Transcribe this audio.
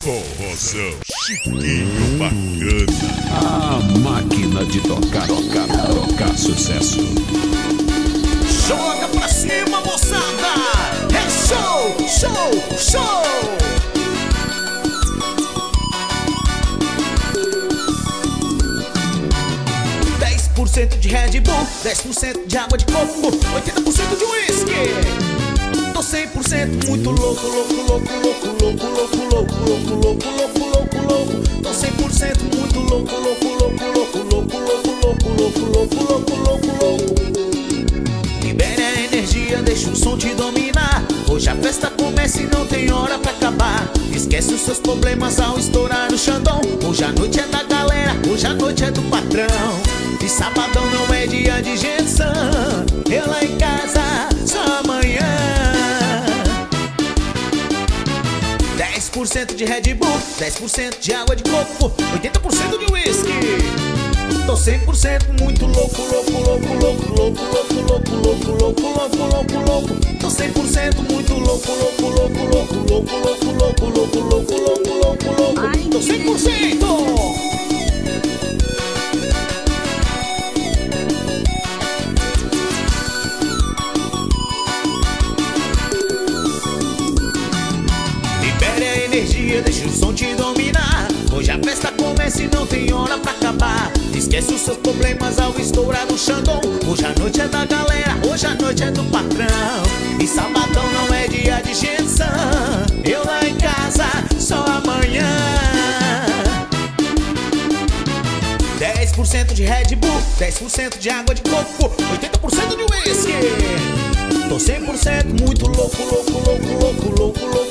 Forrozão, chiquinho, bacana. A máquina de tocar sucesso. Joga pra cima, moçada! É show, show, show! De Red Bull, 10% de água de coco, 80% de whisky. Tô 100% muito louco, louco, louco, louco, louco, louco, louco, louco, louco, louco, louco, louco. Tô 100% muito louco, louco, louco, louco, louco, louco, louco, louco, louco, louco, louco, louco. Libere a energia, deixa o som te dominar. Hoje a festa começa e não tem hora pra acabar. Esquece os seus problemas ao estourar o Xandão. Hoje a noite é da galera, hoje a noite é do patrão. E sabadão não é dia de gente sã. Eu lá em casa, só amanhã. 10% de Red Bull, 10% de água de coco, 80% de whisky. Tô 100% muito louco, louco, louco, louco, louco, louco, louco, louco, louco, louco, louco, louco. Tô 100% muito louco, louco, louco, louco, louco, louco, louco, louco, louco, louco, louco, louco. Tô 100%. Deixa o som te dominar. Hoje a festa começa e não tem hora pra acabar. Esquece os seus problemas ao estourar o Xandão. Hoje a noite é da galera, hoje a noite é do patrão. E sabadão não é dia de gente sã. Eu lá em casa, só amanhã. 10% de Red Bull, 10% de água de coco, 80% de whisky. Tô 100% muito louco, louco, louco, louco, louco, louco.